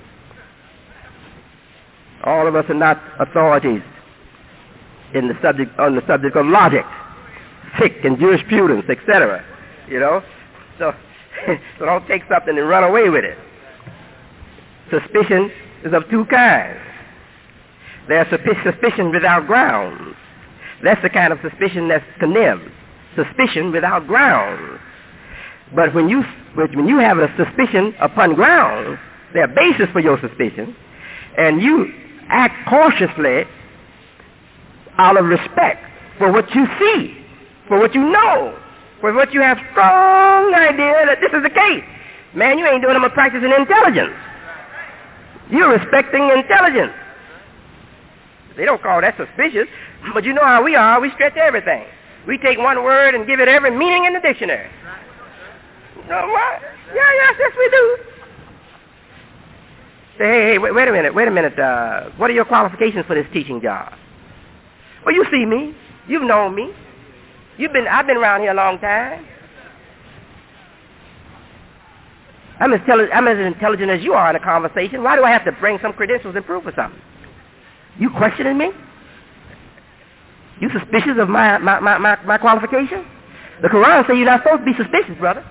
all of us are not authorities in the subject, on the subject of logic, fiqh and jurisprudence, et cetera. You know? So, so don't take something and run away with it. Suspicion is of two kinds. There's suspicion without grounds. That's the kind of suspicion that's condemned. Suspicion without grounds. But when you when you have a suspicion upon grounds, there are basis for your suspicion, and you act cautiously out of respect for what you see, for what you know, for what you have strong idea that this is the case. Man, you ain't doing them a practice in intelligence. You're respecting intelligence. They don't call that suspicious, but you know how we are. We stretch everything. We take one word and give it every meaning in the dictionary. You know what? Yeah, yes, yes, we do. Say, hey, hey, wait, wait a minute, wait a minute. Uh, what are your qualifications for this teaching job? Well, you see me. You've known me. You've been. I've been around here a long time. I'm as, tele- I'm as intelligent as you are in a conversation. Why do I have to bring some credentials and proof or something? You questioning me? You suspicious of my, my, my, my, my qualifications? The Quran says you're not supposed to be suspicious, brother.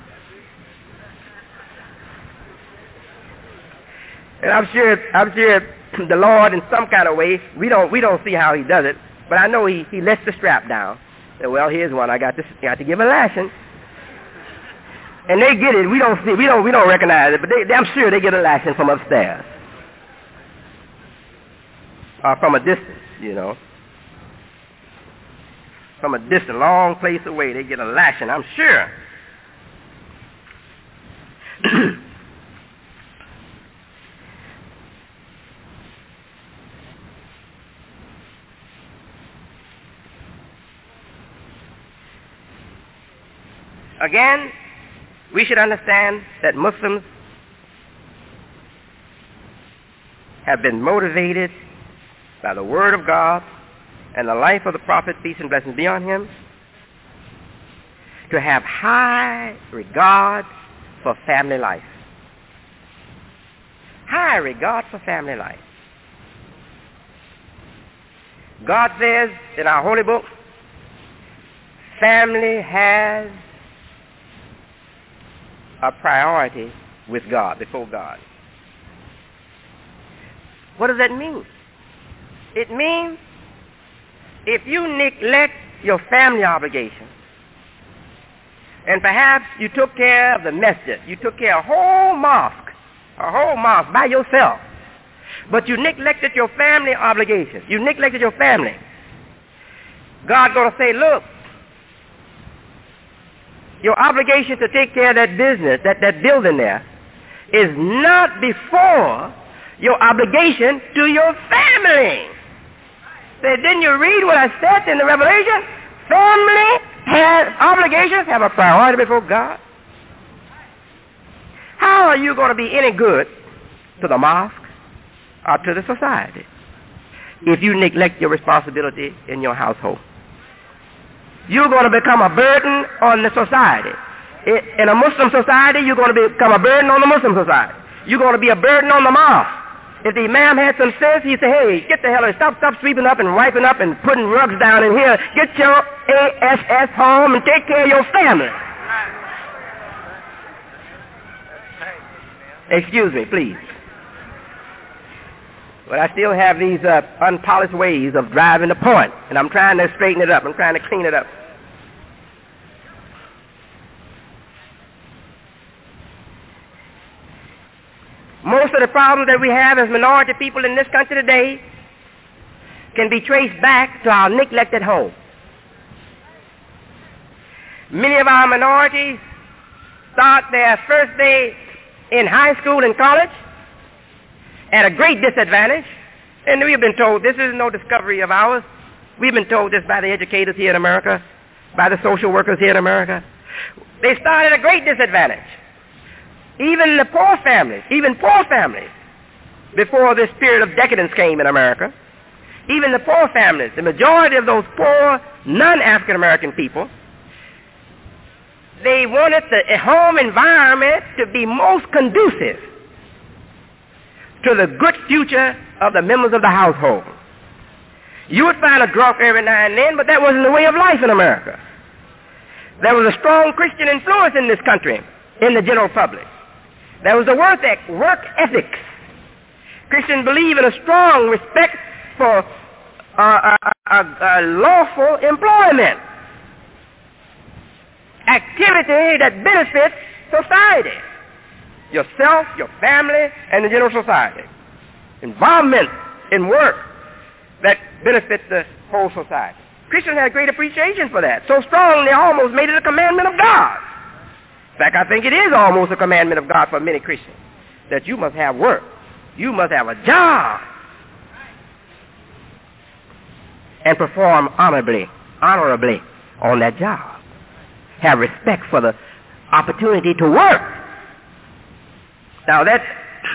And I'm sure, I'm sure the Lord, in some kind of way, we don't, we don't see how He does it, but I know He, he lets the strap down. Say, well, here's one. I got to, got to give a lashing. And they get it. We don't see, we don't, we don't recognize it, but they, I'm sure they get a lashing from upstairs. Or from a distance, you know. From a distant, long place away, they get a lashing, I'm sure. Again, we should understand that Muslims have been motivated by the Word of God and the life of the Prophet, peace and blessings be on him, to have high regard for family life. High regard for family life. God says in our holy book, family has a priority with God, before God. What does that mean? It means if you neglect your family obligations, and perhaps you took care of the masjid, you took care of a whole mosque, a whole mosque by yourself, but you neglected your family obligations, you neglected your family, God's going to say, look, your obligation to take care of that business, that, that building there, is not before your obligation to your family. Say, didn't you read what I said in the Revelation? Family has obligations, have a priority before God. How are you going to be any good to the mosque or to the society if you neglect your responsibility in your household? You're going to become a burden on the society. In a Muslim society, you're going to become a burden on the Muslim society. You're going to be a burden on the mosque. If the imam had some sense, he'd say, hey, get the hell out, stop, stop sweeping up and wiping up and putting rugs down in here. Get your A S S home and take care of your family. Excuse me, please. But I still have these uh, unpolished ways of driving the point, and I'm trying to straighten it up. I'm trying to clean it up. Most of the problems that we have as minority people in this country today can be traced back to our neglect at home. Many of our minorities start their first day in high school and college at a great disadvantage, and we've been told, this is no discovery of ours, we've been told this by the educators here in America, by the social workers here in America. They start at a great disadvantage. Even the poor families, even poor families, before this period of decadence came in America, even the poor families, the majority of those poor non-African American people, they wanted the home environment to be most conducive to the good future of the members of the household. You would find a drunk every now and then, but that wasn't the way of life in America. There was a strong Christian influence in this country, in the general public. There was a work, work ethics. Christians believe in a strong respect for uh, a, a, a lawful employment, activity that benefits society, yourself, your family, and the general society. Involvement in work that benefits the whole society. Christians had great appreciation for that. So strong they almost made it a commandment of God. In fact, I think it is almost a commandment of God for many Christians that you must have work. You must have a job and perform honorably, honorably on that job. Have respect for the opportunity to work. Now that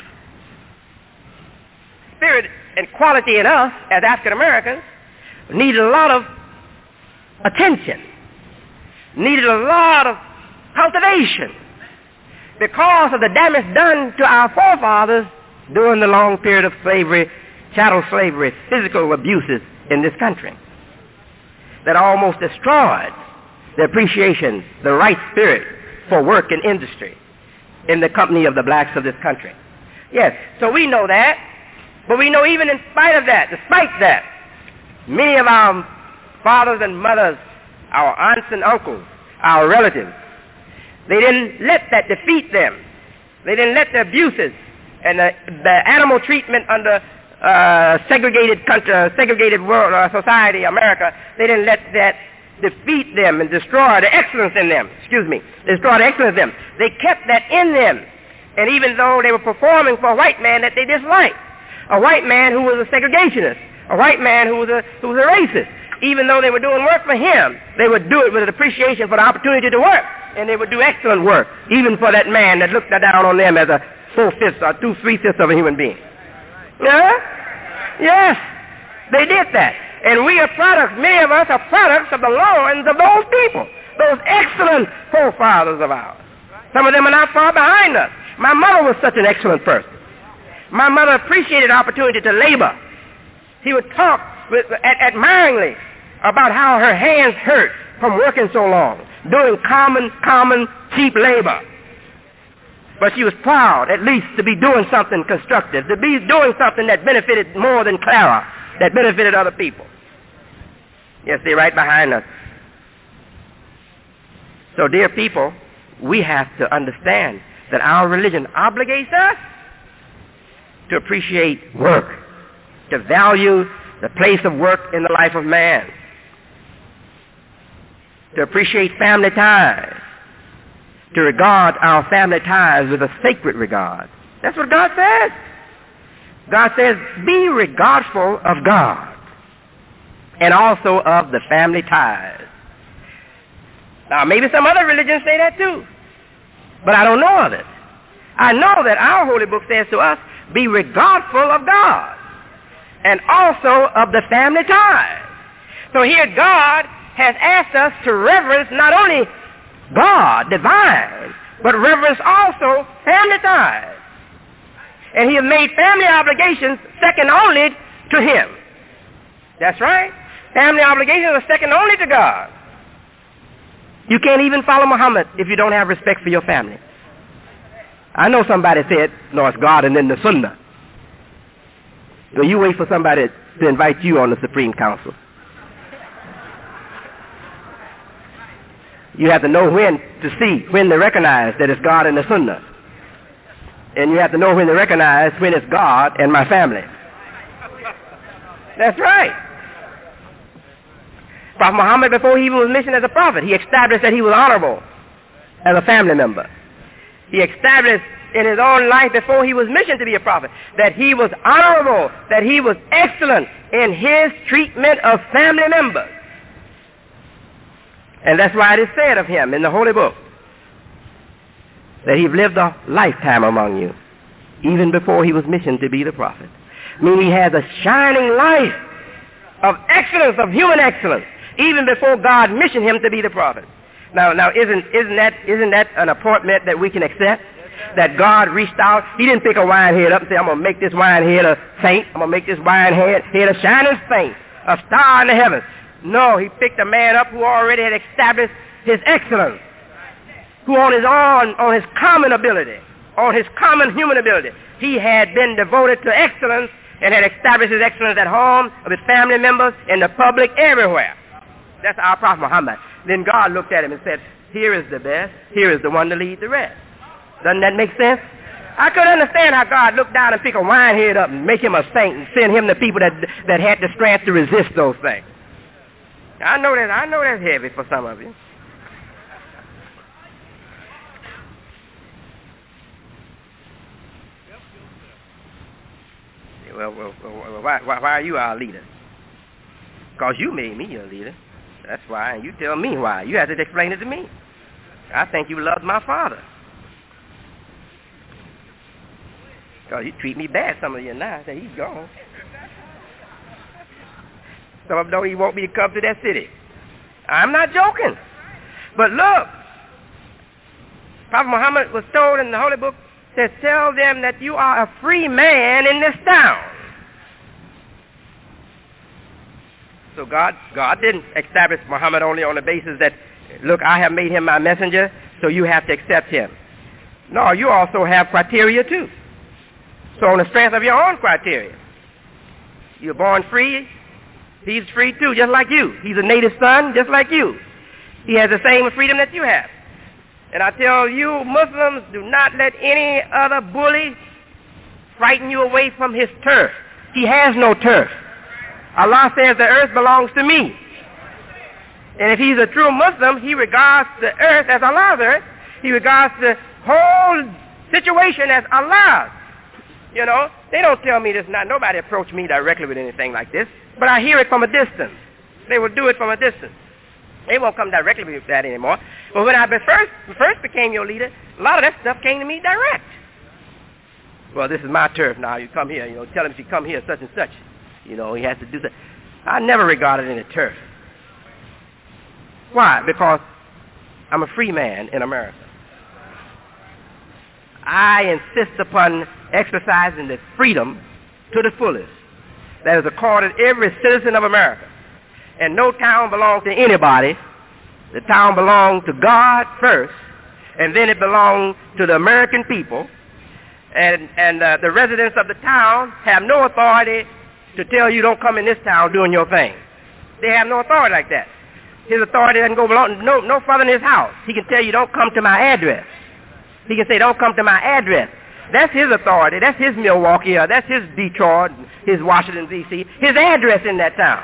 spirit and quality in us as African Americans needed a lot of attention, needed a lot of cultivation because of the damage done to our forefathers during the long period of slavery, chattel slavery, physical abuses in this country that almost destroyed the appreciation, the right spirit for work and industry in the company of the blacks of this country. Yes, so we know that, but we know even in spite of that, despite that, many of our fathers and mothers, our aunts and uncles, our relatives, they didn't let that defeat them. They didn't let the abuses and the, the animal treatment under uh, segregated country, uh, segregated world uh, society, America, they didn't let that defeat them and destroy the excellence in them. Excuse me, destroy the excellence in them. They kept that in them. And even though they were performing for a white man that they disliked, a white man who was a segregationist, a white man who was a, who was a racist, even though they were doing work for him, they would do it with an appreciation for the opportunity to work. And they would do excellent work, even for that man that looked down on them as a four-fifths or two, three-fifths of a human being. Yeah? Yes, they did that. And we are products, many of us are products of the loins of those people, those excellent forefathers of ours. Some of them are not far behind us. My mother was such an excellent person. My mother appreciated the opportunity to labor. She would talk with, ad, admiringly about how her hands hurt from working so long, doing common, common, cheap labor. But she was proud, at least, to be doing something constructive, to be doing something that benefited more than Clara, that benefited other people. Yes, they're right behind us. So, dear people, we have to understand that our religion obligates us to appreciate work, to value the place of work in the life of man, to appreciate family ties, to regard our family ties with a sacred regard. That's what God says. God says, be regardful of God and also of the family ties. Now, maybe some other religions say that too, but I don't know of it. I know that our holy book says to us, be regardful of God and also of the family ties. So here God has asked us to reverence not only God, divine, but reverence also family ties. And he has made family obligations second only to him. That's right. Family obligations are second only to God. You can't even follow Muhammad if you don't have respect for your family. I know somebody said, no, it's God and then the Sunnah. So you wait for somebody to invite you on the Supreme Council. You have to know when to see, when to recognize that it's God and the Sunnah. And you have to know when to recognize when it's God and my family. That's right. Prophet Muhammad, before he even was mentioned as a prophet, he established that he was honorable as a family member. He established in his own life before he was mentioned to be a prophet that he was honorable, that he was excellent in his treatment of family members. And that's why it is said of him in the Holy Book that he lived a lifetime among you, even before he was mentioned to be the prophet. Meaning he has a shining life of excellence, of human excellence, even before God mentioned him to be the prophet. Now, now, isn't isn't that isn't that an appointment that we can accept? That God reached out. He didn't pick a wine head up and say, I'm going to make this wine head a saint. I'm going to make this wine head, head a shining saint, a star in the heavens. No, he picked a man up who already had established his excellence, who on his own, on his common ability, on his common human ability, he had been devoted to excellence and had established his excellence at home, of his family members, in the public, everywhere. That's our Prophet Muhammad. Then God looked at him and said, here is the best, here is the one to lead the rest. Doesn't that make sense? I could understand how God looked down and pick a wine head up and make him a saint and send him the people that that had the strength to resist those things. I know that I know that's heavy for some of you. Well, well, well why, why, why are you our leader? Because you made me your leader. That's why. And you tell me why. You have to explain it to me. I think you loved my father. Because you treat me bad, some of you now. I say, he's gone. Some of them don't even want me to come to that city. I'm not joking. But look, Prophet Muhammad was told in the Holy Book, says, tell them that you are a free man in this town. So God, God didn't establish Muhammad only on the basis that, look, I have made him my messenger, so you have to accept him. No, you also have criteria too. So on the strength of your own criteria, you're born free, he's free too, just like you. He's a native son, just like you. He has the same freedom that you have. And I tell you, Muslims, do not let any other bully frighten you away from his turf. He has no turf. Allah says the earth belongs to me. And if he's a true Muslim, he regards the earth as Allah's earth. He regards the whole situation as Allah's. You know, they don't tell me this now. Nobody approached me directly with anything like this. But I hear it from a distance. They will do it from a distance. They won't come directly with that anymore. But when I first, first became your leader, a lot of that stuff came to me direct. Well, this is my turf now. You come here. You know, tell him if you come here, such and such. You know, he has to do that. I never regarded any turf. Why? Because I'm a free man in America. I insist upon exercising the freedom to the fullest that is accorded every citizen of America. And no town belongs to anybody. The town belongs to God first, and then it belongs to the American people. And, and uh, the residents of the town have no authority to tell you don't come in this town doing your thing. They have no authority like that. His authority doesn't go belong, no, no further than his house. He can tell you don't come to my address. He can say don't come to my address. That's his authority. That's his Milwaukee. Or that's his Detroit, his Washington, D C His address in that town.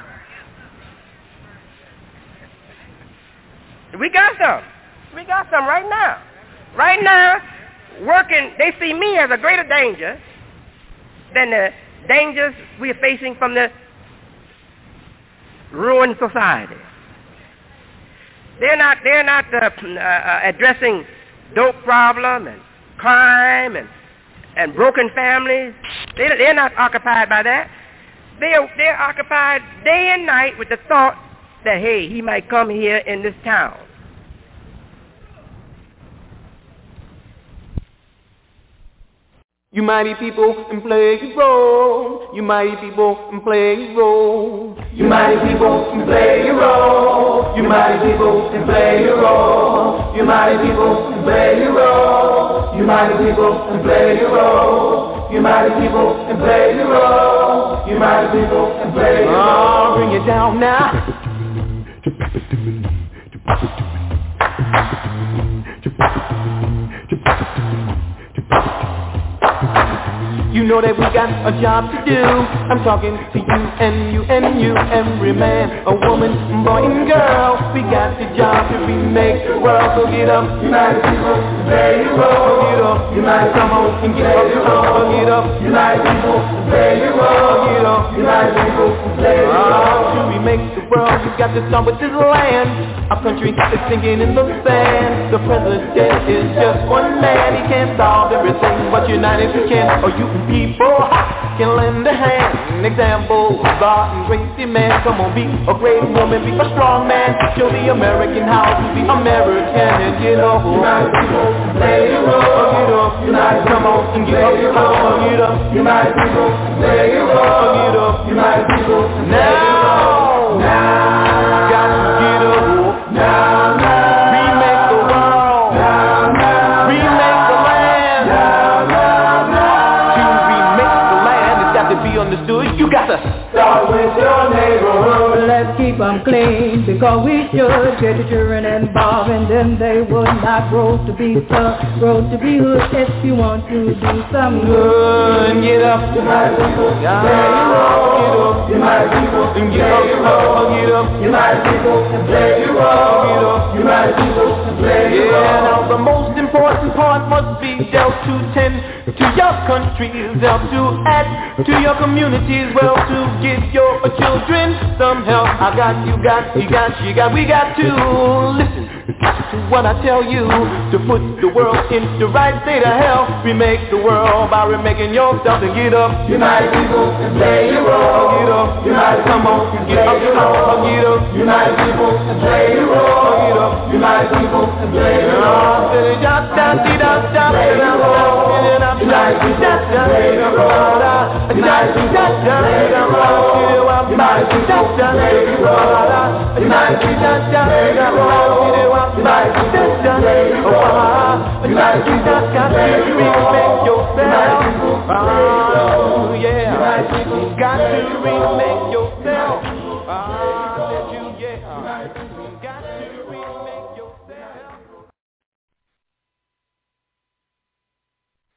We got some. We got some right now. Right now, working, they see me as a greater danger than the dangers we are facing from the ruined society. They're not, they're not uh, uh, addressing dope problem and crime and, and broken families. They, they're not occupied by that. They're, they're occupied day and night with the thought that, hey, he might come here in this town. You mighty people and play your role. You mighty people and play your role. You mighty people and play your role. You mighty people and play your role. You mighty people and play your role. You United people, and play your role. United people, and play your role. United people, and play your role. Oh, bring it down now. You know that we got a job to do. I'm talking to you and you and you, every man, a woman, boy and girl. We got the job to remake the world. So get up, United people, play your role. Get up, United, come on and get up, oh, get up, United people, play your role. Get up, United people, play your role. To remake the world, you got to start with this land. Our country is sinking in the sand. The president is just one man. He can't solve everything, but united we can. Or you people can lend a hand. An example, Barton Gracie man. Come on, be a great woman, be a strong man. Show the American how to be American. And get up, United people, play your role. Get up, United, come on and get up, oh, get up, United people, play your role. Get up, United people, now, now, got to get up, now, now, remake the world, now, now, remake the land, now, now, now, to remake the land, it's got to be understood. You got to start with your neighborhood. Let's keep them clean, because we should get the children involved, and then they would not grow to be tough, grow to be hood. If you want to do some good, get up, United people, yeah. Play your role. Get up, United people, and get up, your role. Get up, United people, and play your role. Get up, United people, and play your role. Yeah, now the most important part must be dealt to tend to your countries, dealt to add to your communities, well, to give your children some help. I got, you got, you got, you got, we got to listen to what I tell you, to put the world in the right state of health. Remake the world by remaking yourself. To get up, United people, and play your role. Get up, United, come on, get up, get up, get up, United people, and play your role. Get up, United people, and play your role. Play your role. United people, play your role. United people, play your role. United people, play your role. United people, play your role. United people, play your role. United people,